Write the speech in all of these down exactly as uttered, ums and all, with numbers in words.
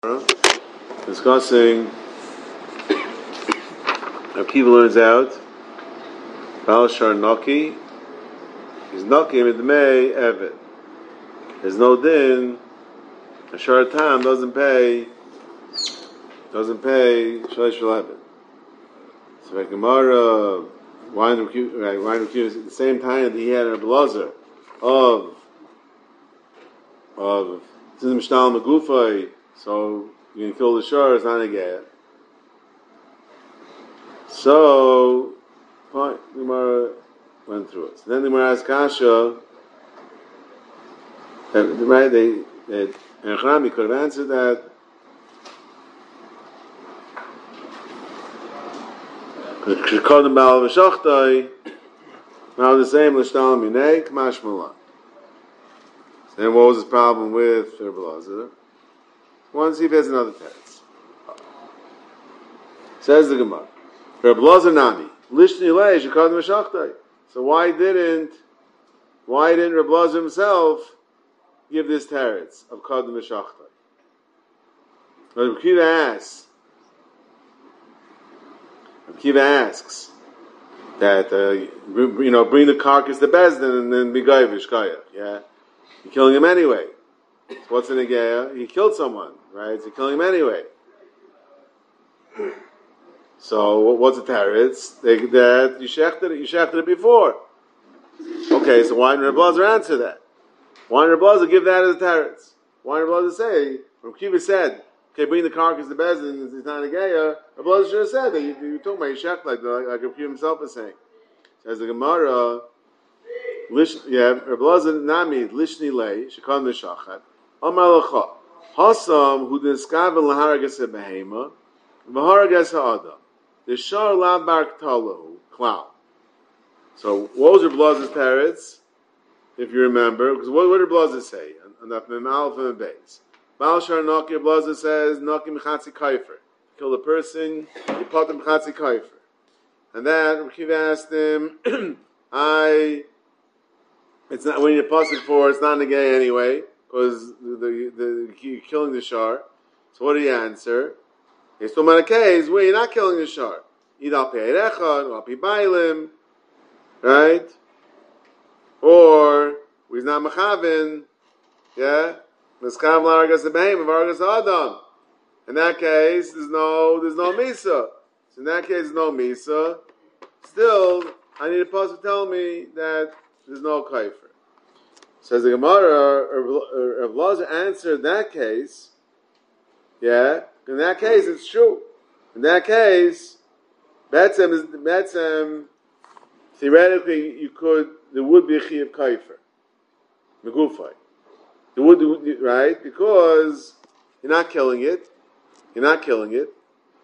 discussing how people learns out Baal Shar Naki is Naki Midmei Evet. There's no din. A Shar Tam doesn't pay doesn't pay Shalish Shalabit. So like Gemara wine right, wine is at the same time that he had a blazer of of Tzim Shtal Magufay, so you can kill the Shar, it's not a get. So fine, the Gemara went through it. So then the Gemara asked Kasha, right? They, they and Echrami could have answered that. Shekodem Baal V'Shachtai, now the same L'Shtal Minei K'mash Malan. So then what was his problem with Sherbalazer? One, see if he has another text. Says the Gemara, Sherbalazer Nami Lishni Lei Shekodem V'Shachtai. So why didn't why didn't Reblazer himself give this teretz of Kodem V'Shachtai? Rabbi Kiva asks, Rabbi Kiva asks that uh, you know bring the carcass to Bezdin and then be Gaivish Kaya. Yeah, you're killing him anyway. So what's in a Gaya? He killed someone, right? So you're killing him anyway. So what's the teretz? They that you shechted it, you shechted it before. Okay, so why didn't Reblazer answer that? Why didn't Reblazer give that as a teretz? Why didn't Reblazer say? Rabbi Kiva said, okay, bring the carcass to Bezdin, it's not a Gaya. Reblazer should have said that. You, you talking about you shech like like, like Rabbi Kiva himself is saying. Says the Gemara, Lish, yeah, Reblazer nami lishni lei shekon mishachat. Amar lecha hasam hu diskaven laharagas behema v'haragas ha'adam. The shar la bar k'talahu klal. So what was Rebelazer's teretz? If you remember, because what, what did Rebelazer say? On that Mem Aleph and Beis. Baal Shar Naki, Rebelazer says Naki Mechatzi Kaifer. Kill a person, you put him Mechatzi Kaifer. And then Rabbi asked him, I. It's not when you're pasuk for. It's not negay anyway, because the, the, the you're killing the shar. So what do you answer? It's no matter case where you're not killing the shar. Either al peirecha or al bailim, right? Or he's not mechavin, yeah. Meskav laragas behem v'aragas adam. In that case, there's no there's no misa. So in that case, there's no misa. Still, I need a pasuk to tell me that there's no kaifer. Says the Gemara, Rav Lazer answered that case. Yeah, in that case, it's true. In that case, Betzem is Betzem. Theoretically, you could there would be a chiyuv kaifer, megufay. There would right because you're not killing it. You're not killing it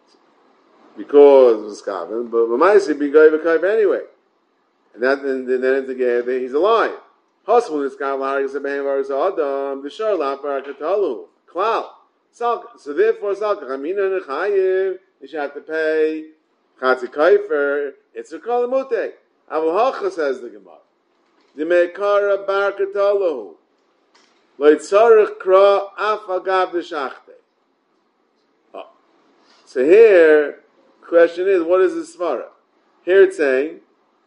because it's kaven, but b'maisi be gaiva kaifer anyway. And that and then it's again he's alive. Possible is kaven haragas behem haragas adam the shar lapar katalu klal. So therefore, salka chamina nechayiv you should have to pay chatzi kaifer. It's a kalamute. Avahacha says the Gemara. The mekara bar katalu loitzarich kra afagav v'shachte. Oh, so here the question is, what is the svara? Here it's saying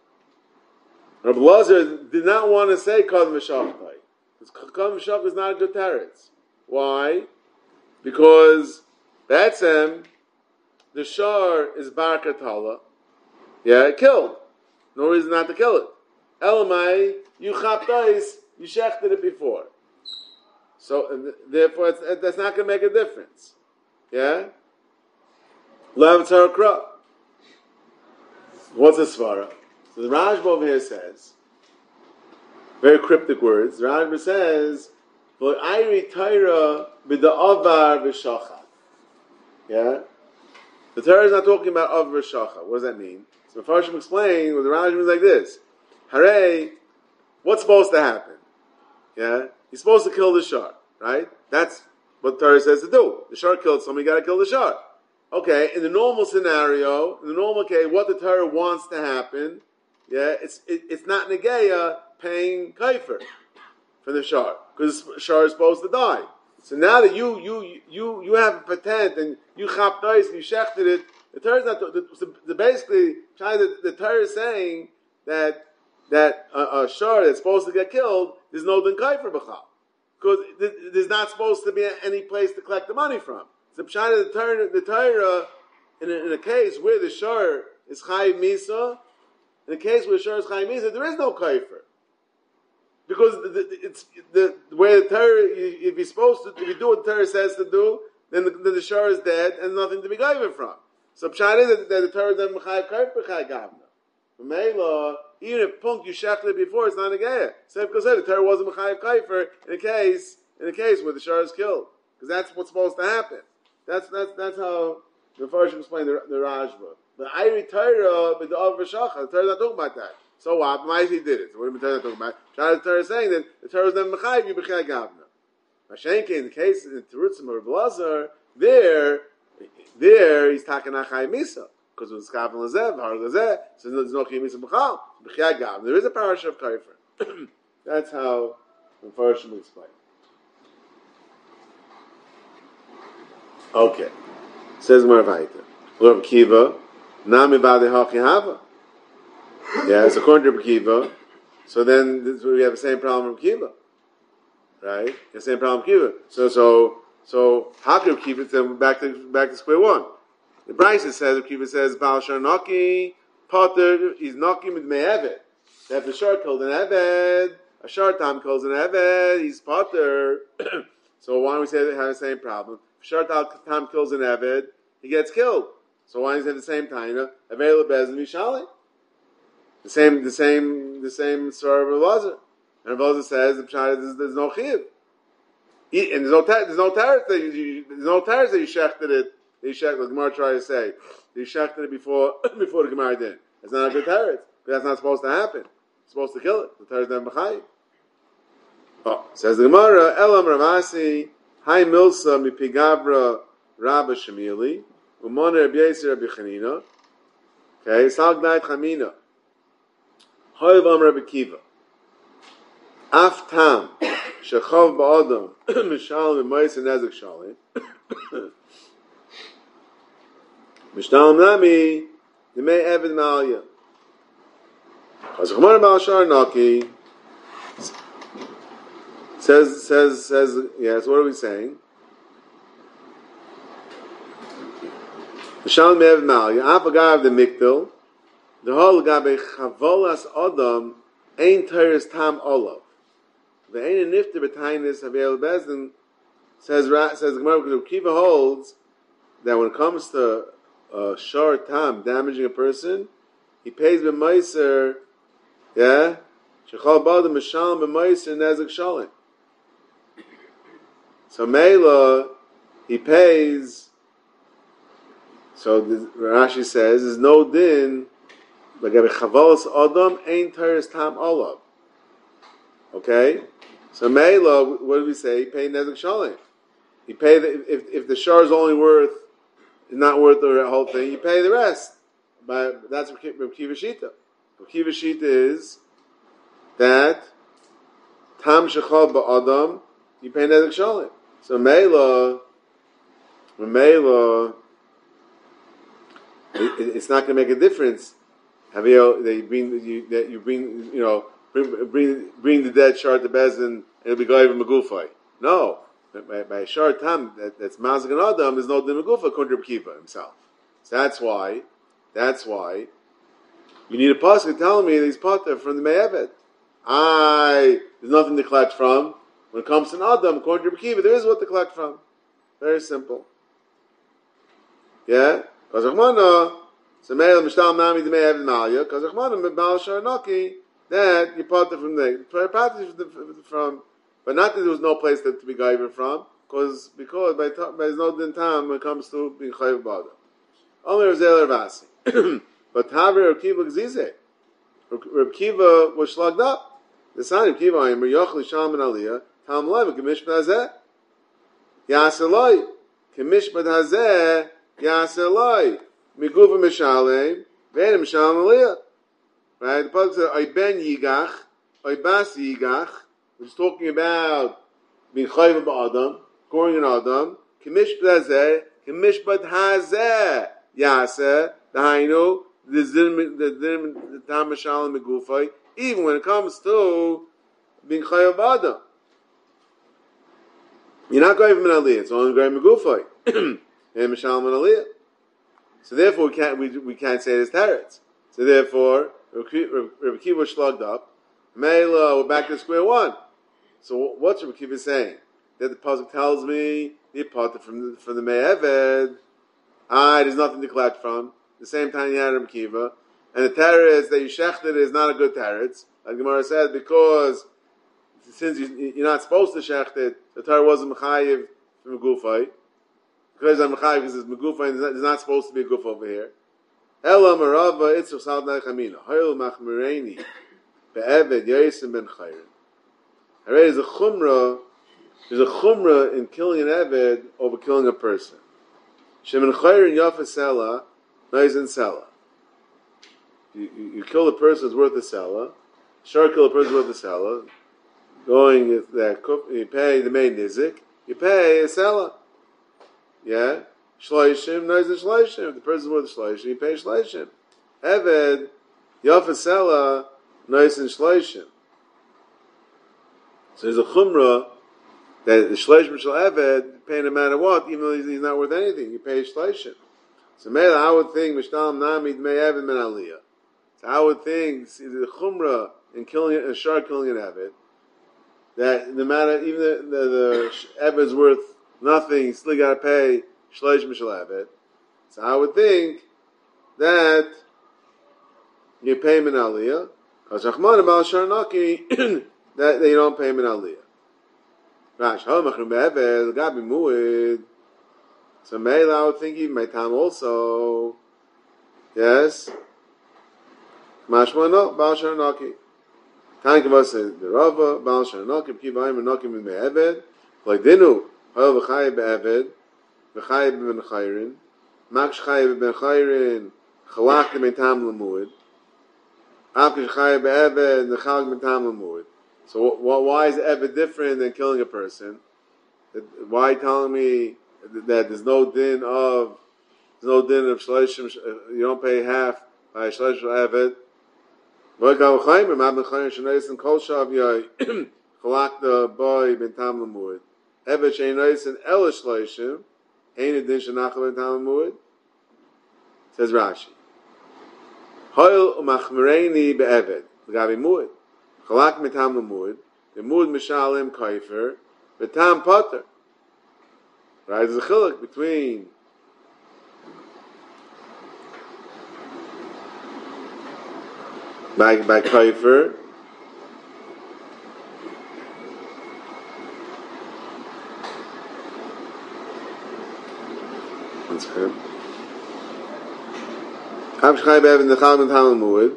Rabbi Lazer did not want to say Kodem V'Shachtai. Because Kodem V'Shachtai is not a good teretz. Why? Because that's him. The shar is bar katala. Yeah, it killed. No reason not to kill it. Elamai, you chaptais, you shechted it before. So and therefore, it's, that's not going to make a difference. Yeah. Lav tzar kra. What's a svara? So the Rajba over here says, very cryptic words. The Rajba says, "V'ayri Torah b'da'avar v'shachat." Yeah, the Torah is not talking about avar v'shachat. What does that mean? So Mepharshim explain. Well, the Rajba is like this: Hare, what's supposed to happen? Yeah, he's supposed to kill the shar, right? That's what the Torah says to do. The shar killed somebody, you got to kill the shar. Okay, in the normal scenario, in the normal case, what the Torah wants to happen. Yeah, it's it, it's not negeya paying kaifer for the shar because the shar is supposed to die. So now that you you you you have a patent and you chap dice and you shechted it, the Torah is not. The, the, the basically, the, the Torah is saying that that a, a shor that's supposed to get killed, there's no din kaifer b'chal, because there's not supposed to be any place to collect the money from. So Pshana, the Torah, the Torah, in a, in a case where the shor is chayiv misa, in a case where the shor is chayiv misa, there is no kaifer. Because the, the, it's the, the way the Torah, if you're supposed to, if you do what the Torah says to do, then the, then the shor is dead and nothing to be given from. So Pshat is that, that the Torah doesn't mechayev kaifer b'chai gavna. Mela, even if punk you shechted it before, it's not a geya. Same because the Torah wasn't mechayev kaifer in a case in a case where the shor is killed, because that's what's supposed to happen. That's that's that's how the Mepharshim explained the, the Rajba. The Iri Torah, but the Av V'Shachar, the Torah is not talking about that. So what? Why he did it? So what are the Torah talking about? The Torah is saying that the Torah is never mechayev you b'chai gavna. Mashenke, in the case in Terutzim or Blazer, there, there he's talking achai misa because it was skav and lazev, har lazev. So there's no chiyim misa b'chal b'chai gavna. There is a parasha of kaifer. That's how the first will explain. Okay, says Marvaita. Rav Kiva, nami ba'de hachi hava. Yeah, it's according to Rav Kiva. So then this, we have the same problem with Kiva, right? The same problem with Kiva. So so so how can Rav Kiva say back to back to square one? The Brisa says Rav Kiva says Baal Shar Naki Potter is Naki with Me'eved. That the Shar killed an Eved, a Shar Tam kills an Eved, he's Potter. So why don't we say they have the same problem? If Shar Tam kills an Eved, he gets killed. So why don't we say the same Taina? Available Bezin Mishali. The same, the same, the same story of Rav Elazar. And Rav Elazar says the pshat is there's no chiyuv, and there's no there's no teretz that you there's no teretz that you shechted it. That you shechted, the Gemara tried to say you shechted it before before the Gemara did. It's not a good teretz, but that's not supposed to happen. It's supposed to kill it. The teretz never mechayiv. Oh, says the Gemara, Elam Ravasi, Hai Milsa Mipigavra Rabba Shemili, Umona Rabbi Yisrael Rabbi Chanina. Okay, Salgnait Chamina. Hoivam Rabbi Kiva. Af tam shechov ba'adam mishalim v'mois nezek shalim mishtalim nami demei eved malya. As Chumar Baal Shar Naki says says says yes. What are we saying? Mishalim eved malya. Af agav the mikdal. The whole gabe chavolas adam ein teres tam olav. The ein nifter b'tainis havel bezdin says says the Gemara because Kiva holds that when it comes to uh, shar tam damaging a person, he pays b'meiser, yeah, shechal b'adam mishalim b'meiser nezek shalim. So Mela he pays. So the, Rashi says there's no din. Like a chavalas adam ein teres tam olav. Okay, so Mela, what do we say? He paid nezek shalim. He paid the, if if the shar is only worth is not worth the whole thing. You pay the rest. But that's Rav Kiva Shita. Rav Kiva Shita is that tam shechal ba'adam you pay nezek shalim. So Mela, Mela, it, it's not going to make a difference. Have you that you bring you, that you bring you know bring bring, bring the dead shard to Bezdin and it'll be going to Megufay? No, by, by shard tam that, that's Mazik and Adam there's no din Megufa according to Rav Kiva himself. So that's why that's why you need a pasuk telling me that he's potter from the Me'eved. I there's nothing to collect from when it comes to an Adam according to Rav Kiva there is what to collect from. Very simple. Yeah, because Rahmana. So Me'el Mishtal Nami the Me'ev Malya, because Achmanim Baal Shar Naki, that you part from the from, but not that there was no place that to be given from, because because by there's no din time when it comes to being chayiv b'adam. Only Razel Ravasi, but Taver Rav Kiva Gzize, Rav Kiva was slugged up. The son of Kiva Aimer Yochli Shalman Aliyah Tam Lev Kemishpat Hazeh Yaseloi Kemishpat Hazeh Yaseloi. Migufa Mishalem, Ben Mishalem Aliyah. Right? The pasuk says, "Oy ben yigach, oy bas yigach," which is talking about being chayiv ba'adam. scoring an Adam, Kimishbat Hazeh, Kimishbat Hazeh, Yaseh, Dahainu, the Zim, the Tam Mishalim Megufay, even when it comes to being Chayav Adam. You're not going from an Aliyah, it's only going Megufay. And Mishalim and Aliyah. So therefore, we can't, we, we can't say it as Teretz. So therefore, Rabbi Kiva was slugged up. Mela, we're back to square one. So what's Rabbi Kiva saying? That the pasuk tells me the potter from the, from the Me'eved. Ah, there's nothing to collect from. The same time you had Rabbi Kiva. And the teretz that you shechted is not a good teretz. Like Gemara said, because since you, you're not supposed to shecht it, the Torah wasn't mechayiv from a gufay. Because I'm mechayiv because it's megufay and there's not supposed to be a guf over here. Ela marava itzur sal nachamina. Hayil machmireni be'eved yosim ben chayrin. Hare is a chumrah. There's a chumrah in killing an eved over killing a person. Shemin chayrin yafasela nois in sela. You, you, you kill a person who's worth a sela. Sure, kill a person worth a sela. Going that you pay the main nizik. You pay a sela. Yeah, shloishim nois in shloishim. If the person's worth a shloishim, you pay shloishim. Eved yafasela nois in shloishim. So there's a chumrah that the shloishim shall eved pay no matter what, even though he's, he's not worth anything. You pay shloishim. So maybe I would think mishtal namid may eved min aliyah. So I would think the chumrah in killing a shark killing an eved that no matter even the the, the eved's worth nothing, you still got to pay shloishim shall eved. So I would think that you pay min aliyah. Because Rachman about Sharnaki that you don't pay min aliyah. Rash, how much be'eved got be muid. So maybe I would think even my time also. Yes. Mashma no Baal Sharnaki. Tank of us says the Rava Baal Sharnaki keep buying Nokim in be'eved. Like dinu how v'chay be'eved v'chay ben chayrin mak chay ben chayrin chalak ben tam lemuid. After chay be'eved the chalak ben tam lemuid. So what, why is Eved different than killing a person? Why telling me that there's no din of there's no din of shleishim? You don't pay half by shleishim Eved. What about Chaim? Ma'am Chaim shenayis and kol shav yoy chalak the boy ben tam lemuid. Eved shenayis and el shleishim ain't a din shenachal ben tam lemuid. Says Rashi. Hoil umachmereni be'Eved l'gabi muid. Chalak mitam lemuid, the muid mishalim kaifer, mitam potter. Right, there's a chiluk between by by kaifer That's good. Ham shchay be'eved the chalak mitam lemuid.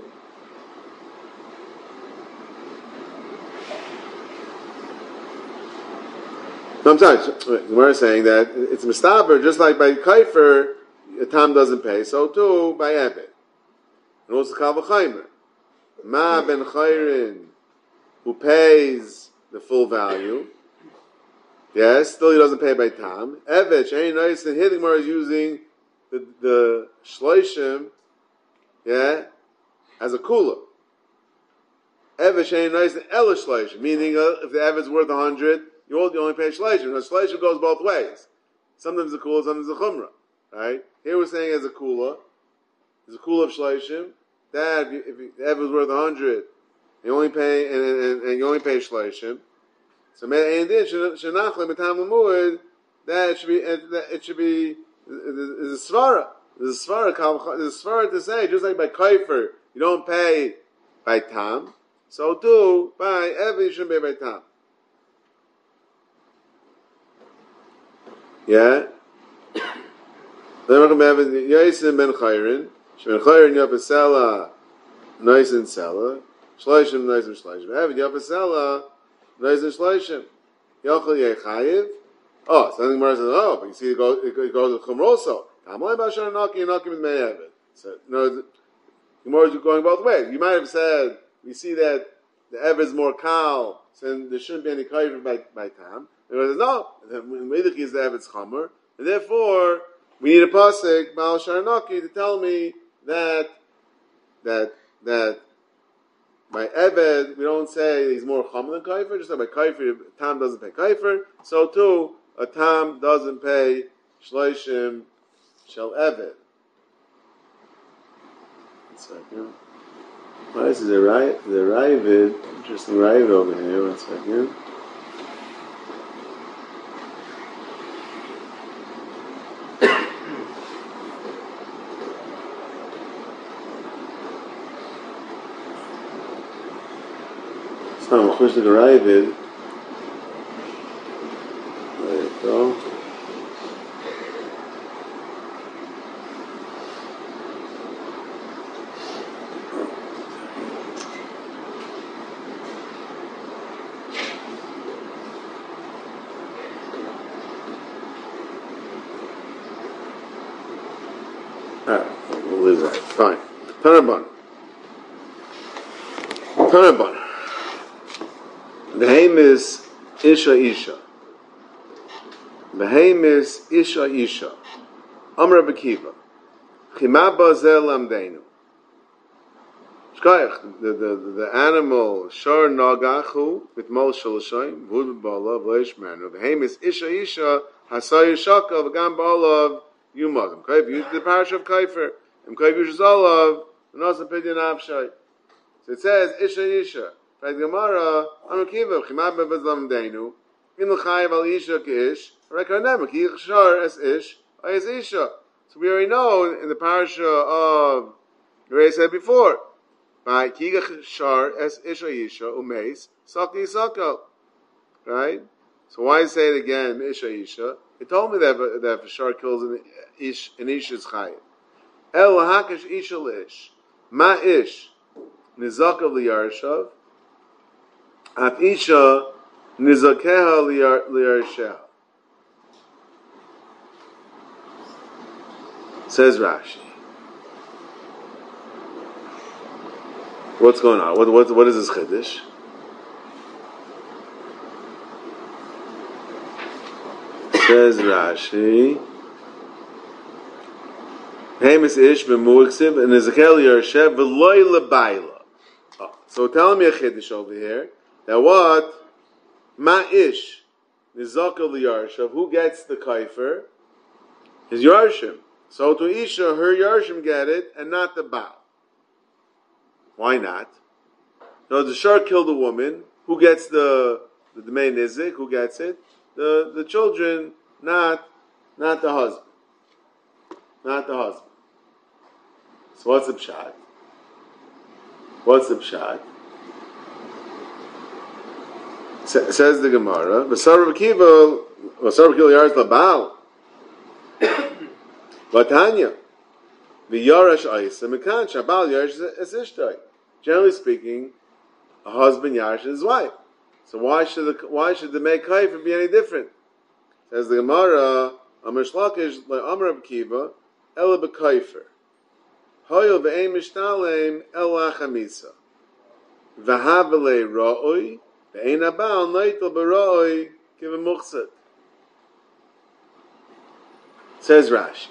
No, I'm sorry. We're saying that it's mistaber, just like by kaifer, a tam doesn't pay. So too by eved, and also kal v'chaymer. Ma ben chayrin, who pays the full value. Yes, still he doesn't pay by tam. Eved she'ein nois, and here the Gemara is using the the shloishim, yeah, as a kula. Eved she'ein nois and el shloishim, meaning uh, if the eved's worth a hundred. You only pay shleishim. Because shleishim goes both ways. Sometimes a kula, sometimes a chumrah. Right? Here we're saying as a kula, there's a kula of shleishim. That if, if the ever was worth a hundred, you only pay and, and, and you only pay shleishim. So and then shenachlim b'tam l'muid, that it should be it should be is a svara. There's a svara. There's a svara to say just like by kaifer you don't pay by tam. So too by ever you shouldn't pay by tam. Yeah. Then we're going to have Yosim ben Chayrin. Shemen Chayrin Yafasela, Nois in Sela. Shloishim, Nois in Shloishim. Evid Yafasela, Nois in Shloishim. Yochel Yechayiv. Oh, so the Gemara says, oh, but you see, it goes, it goes to Chumroso. Tamalai Bashar Naki, and Naki with Me'evid. So, no, the Gemara is going both ways. You might have said, we see that the Evid is more kal, so there shouldn't be any Chayir by, by Tam. And he says, no, the Meidich is the Evet's Chamer, and therefore, we need a pasuk, Baal Sharanaki, to tell me that, that, that, by Eved, we don't say he's more Chamer than Kaifer, just like by Kaifer, a Tam doesn't pay Kaifer, so too, a Tam doesn't pay Shloishim Shel Eved. One second. Why is there right? The Ravid, interesting Ravid over here. One second. So I'm pushing the Ravid. There you go. Fine. Tanabon. Tanabon. The name is Isha Isha. The name is Isha Isha. Amr Bekiva. Chimaba zel amdeinu. Shkayach, the, the, the animal, Shar Nagachu, with Mol Shalashayim, Vud Bala, Vleish Manu. The name is Isha Isha, Hasay Shaka, Vagam Balav, Yumagam. Okay, if you use the parish of Kaifer, and Kaifer Shazalav, and also Pidyan Avshay. So it says, Isha Isha. Right, Gemara, Amr Kiva, Chimaba Bezlam Deinu, In L'chayiv Al Isha Kish, Rekanem, Ki Shar Es Ish, Es Isha. So we already know in the parasha of, we already said before, by Ki Shar Es Isha Isha, Umeis, Saki Sako. Right? So why say it again, Isha Isha? He told me that, that if a Shar kills an Ish, an Isha's Chayiv. El Hakash Isha Lish, Ma Ish, Nizaka Liyarshav, Af Isha Nizakeha Liyarshav. Says Rashi. What's going on? What what what is this chiddush? Says Rashi. Hamas ish b'muksiv and Nizakeha Liyarshav v'loy lebayla. So tell me a chiddush over here. That what? Ma'ish Nizaka Liyarshav, who gets the kaifer? Is Yarshim. So to Isha, her Yarshim get it, and not the Baal. Why not? No, the Shar killed a woman. Who gets the the, the main Nizik? Who gets it? The the children, not not the husband. Not the husband. So what's the pshat? What's the pshat? Says the Gemara, Basar B'kiva, Basar B'kiva Yaris L'Baal. Vatanya, V'yarash Aysa, Mekan, Shabal Yarash Es Ishtai. Generally speaking, a husband Yarash his wife. So why should the, why should the Mei Kaifer be any different? Says the Gemara, Amr Shlakish, Amr B'kiva, Ela B'Kaifer. Hoyo V'ein Mishtalem, Ela Chamisa. V'havele Ra'oi, Ve'ein Abal, Naitel B'Ra'oi, Kiva Muchsat. Says Rashi.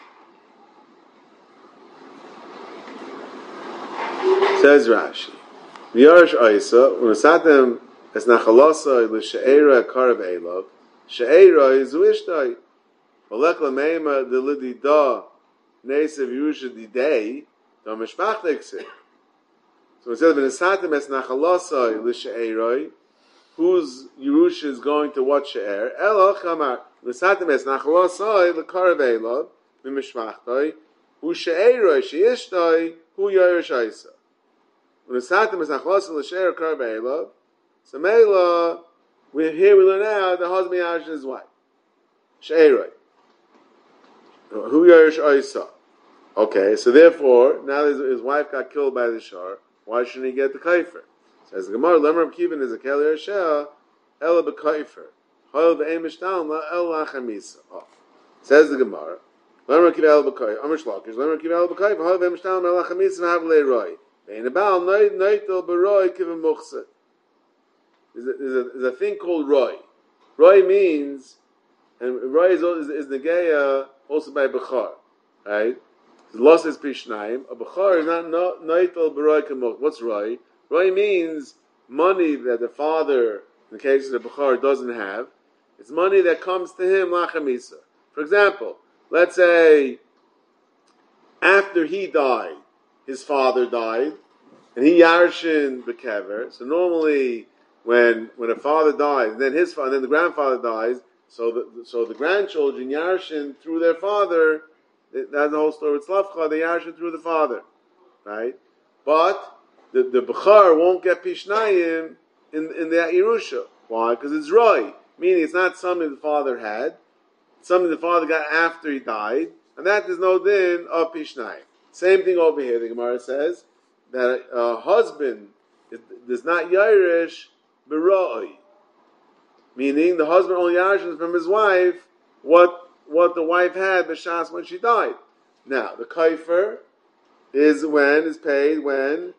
Says Rashi. V'yarash Aysa, Unasatem es Nachalasa L'She'era Karav Elov, She'era is Uishtai. V'lek L'meima D'Lidi Da Nesev Yerusha Didei, Da Mishpach Nexit. So it says, V'nasatem es Nachalasa L'She'era, whose Yerusha is going to what She'er? Elo Chamar. V'nasatem es Nachalasa L'Karav Elov, Mishpachtai, Hu She'era She'ishtai, Hu Yarash Aysa. When it's Satam is Nachlas and L'Sher Kar Be'elav, so Meila, we here we learn out the husband Yarash his wife. She'eroi. Who Yarash Aysa. Okay, so therefore, now his, his wife got killed by the Shar, why shouldn't he get the Kaifer? Says the Gemara, Lemar Kivin is a Kel Yarashah, Ela B'Kaifer. Hoil V'Ein Mishtal, Ela Chamisa. Says the Gemara, Lemar Kivin Ela B'Kaifer, Amr Shlakish, Lemar Kivin Ela B'Kaifer, Hoil V'Ein Mishtal, Ela Chamisa, V'Hav Le'Roi. There's a, there's a thing called Roy. Roy means, and Roy is, is, is Negeya also by Bechar, right? Loss is Pishnayim. A Bechar is not Noitel B'Roy Kamok. What's Roy? Roy means money that the father, in the case of the Bechar, doesn't have. It's money that comes to him, Lachamisa. For example, let's say after he died, his father died, and he Yarshin Bekever. So normally, when when a father dies, then his father, then the grandfather dies. So the so the grandchildren Yarshin through their father. That's the whole story with Slavcha. They Yarshin through the father, right? But the the Bechar won't get Pishnayim in in the Yerusha. Why? Because it's Roy, meaning it's not something the father had. It's something the father got after he died, and that is no din of Pishnayim. Same thing over here. The Gemara says that a husband does not Yairish B'Roi, meaning the husband only Yarishes from his wife what what the wife had b'shas when she died. Now the kaifer is when is paid when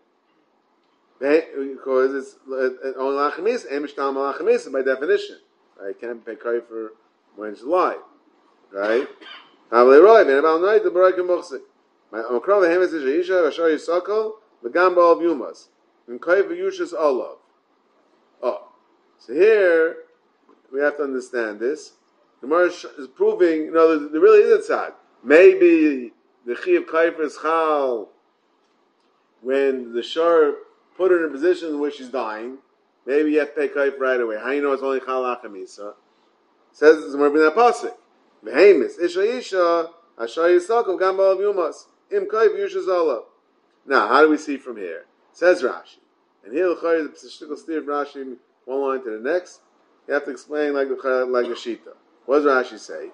because it's only lachamis and mishtam lachamis by definition. Right, you can't pay kaifer when she's alive. Right? Avlei Roy ben Abal Noit the Barak Muchzik. My Omkron vehemes is Yisha Rashar Yisakol v'gam ba'al Yumas and kaifer Yushas Olav. Oh, so here we have to understand this. The Gemara is proving, you know, there, there really is a tzad. Maybe the chi of kaifer is chal when the shar put her in a position in which she's dying. Maybe you have to pay kaifer right away. How do you know it's only chal achamisa? Says it's more than a pasuk. Behemis isha isha ashar yisakov gam ba'al yumas im kaifer yushas olav. Now, how do we see from here? Says Rashi, and here the chayir the psishtikal steer of Rashi one line to the next. You have to explain like the like the shita. What does Rashi say?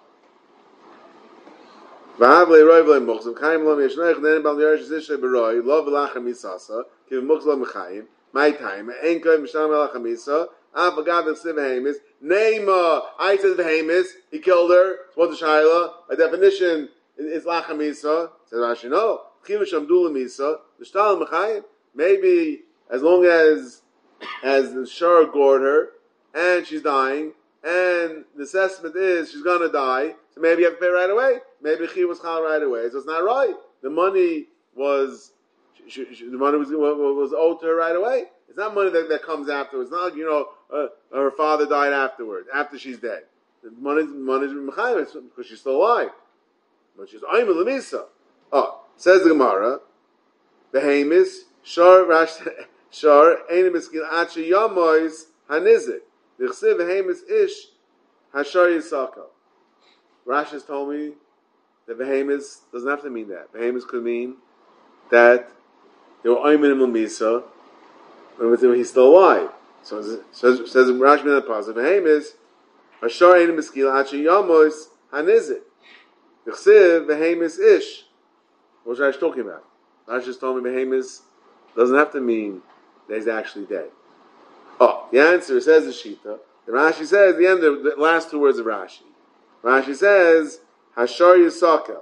V'havlei roi v'lei muchzim kaim lo miyashnoich nenim bal yarish zishay b'roi lo v'lachem misasa kiv muchz lo mechayim my time ein koy mishtam v'lachem misa af agav v'siv v'hemis neima I said v'hemis he killed her what's the shayla by definition it's lachem misa says Rashi no chiv shamdu l'misa v'shtal mechayim maybe as long as as the shar gored her and she's dying and the assessment is she's gonna die, so maybe you have to pay right away. Maybe the chi was chal right away, so it's not right. The money was she, she, the money was was owed to her right away. It's not money that, that comes afterwards. It's not like, you know, uh, her father died afterwards, after she's dead. The money money's mechayim because she's still alive, but she's oimel lemisa. Oh, says the Gemara, behemis shar rash shar einim eskil achi yamois hanizik. The chsiv v'hemis ish hashar yisakal. Rashi has told me that v'hemis doesn't have to mean that. V'hemis could mean that they were oimin l'misa when he's still alive. So it says, says Rashi in the pasuk v'hemis hashar einim eskil achi yamos hanizik. The chsiv v'hemis ish. What's Rashi talking about? Rashi just told me v'hemis doesn't have to mean that he's actually dead. Oh, the answer says the Shita. The Rashi says the end of the last two words of Rashi. Rashi says Hashar Yisakel.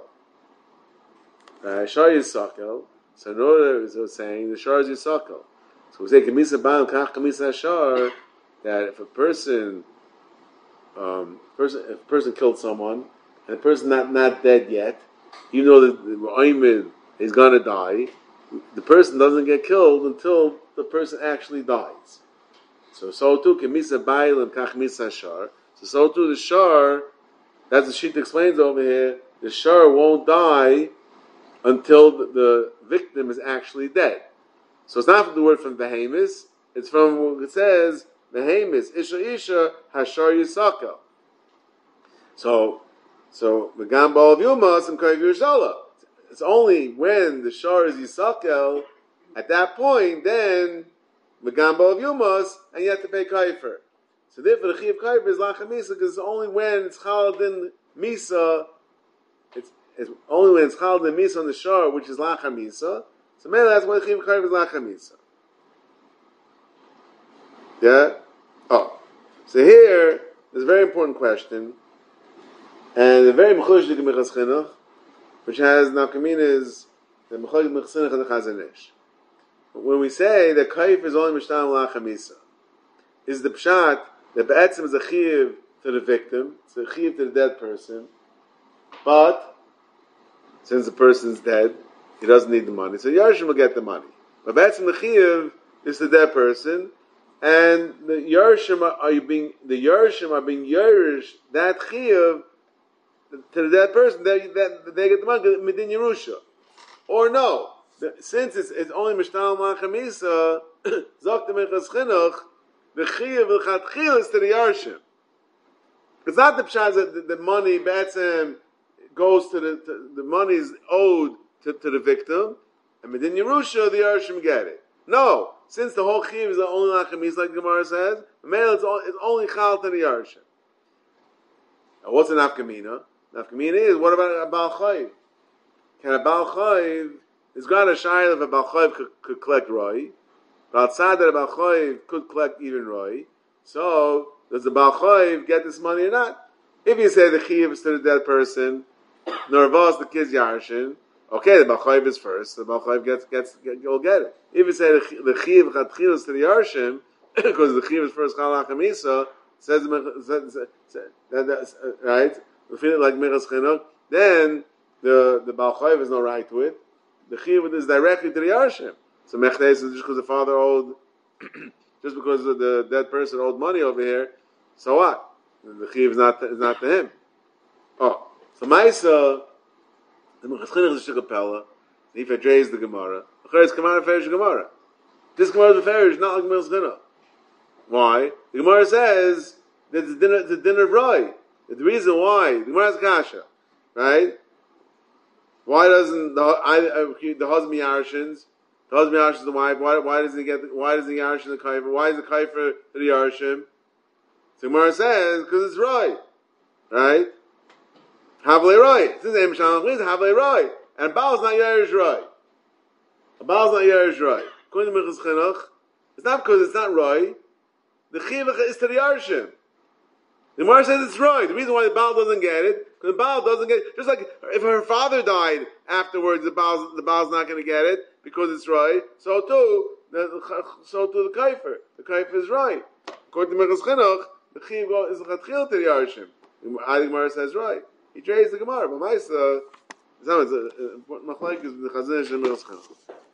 Hashar Yisakel. So in order is saying the Shar is Yisakel. So we say Kamisa Baal Kach Kamisa Hashar that if a person, um, person, if a person killed someone and the person not not dead yet, even though the, the Ayman is going to die, the person doesn't get killed until the person actually dies. So, so too, Kemisa Bail and Kachmisa Shar. So, so too, the Shar, that's the sheet explains over here, the Shar won't die until the, the victim is actually dead. So, it's not from the word from Behemis, it's from what it says, Behemis, Isha Isha, Hashar Yisaka. So, so, the Gamba of Yumas and Kaiv Yershala. It's only when the Shar is Yisakel, at that point, then, Megamba of Yumas, and you have to pay kaifer. So therefore, the chi of kaifer is lachem misa because it's only when it's chalad misa. It's, it's only when it's chalad misa on the shore, which is lachem misa. So maybe that's why the chi of kaifer is lachem misa. Yeah. Oh, so here there's a very important question, and a very mechushdik mechas chinuch, which has nafkaminas the mechushdik mechas chinuch and the Chazon Ish. When we say that kaif is only mishtam lachamisa, is the pshat The be'etzim is a chiv to the victim, it's a chiv to the dead person, but since the person's dead, he doesn't need the money, so Yarshim will get the money. But be'etzim the chiv is the dead person, and the Yarshim are, are being the Yarshim are being Yerish that chiv to the dead person. They, that, they get the money midin Yerusha, or no, the, since it's, it's only Mishtal Machamisa, Zok the Mechas Chinuch. The chiyuv l'chatchil is to the yarshim. It's not the pshaz that the, the money betzim goes to the to, the money is owed to, to the victim, and within Yerusha the yarshim get it. No, since the whole chiyuv is the only lachamis, like the Gemara says, the male is it's only chal to the yarshim. Now, what's an nafkamina? Nafkamina is what about a bal chayiv? Can a bal chayiv is got a shayla if a bal chayiv could, could collect roi? But outside that a Baal Choiv could collect even Roy, so does the Baal Choiv get this money or not? If you say the Chiv is to the dead person, Norvos the kid's Yarshin, okay, the Baal Choiv is first, the Baal Choiv gets, gets, get, will get it. If you say the, the Chiv Chatchil is to the Yarshin, because the Chiv is first Chalach Hamisa, says, says, says that, that, right, we feel it like Michas Chinuch, then the, the Baal Choiv has no right to it. The Chiv is directly to the Yarshin. So mechnes is just because the father owed, just because the dead person owed money over here. So what? The chiv is not is not to him. Oh, so Maisa, the mechaschinuch is a shikapella. He fedreis the Gemara. The is Kamara ferish Gemara. This Gemara is ferish, not like mechaschinuch. Why? The Gemara says that the dinner the dinner of Roy. The reason why the Gemara has kasha, right? Why doesn't the I, the husband Yarshins? The husband Yarshins the wife. Why, why does he get? The, why does the Yarshin the kaifer? Why is the kaifer to the Yarshim? So Gemara says because it's right, right? Havle right. Since name Shalom please Havle right, and Baal's not Yerish right. A Baal's not Yerish right. According to Michas Chinuch, it's not because it's not right. The chivach is to the Yarshim. The Gemara says it's right. The reason why the Baal doesn't get it, because the Baal doesn't get it, just like if her father died afterwards, the Baal's, the Baal's not going to get it because it's right. So too, the, so too the Kaifer. The Kaifer is right. According to Michas Chinuch, the Chiv is the Chatchil to the Yarshim. The Gemara says right. He traces the Gemara, but Maisa, it's not, it's a, machlek is the Chazon and Michas Chinuch.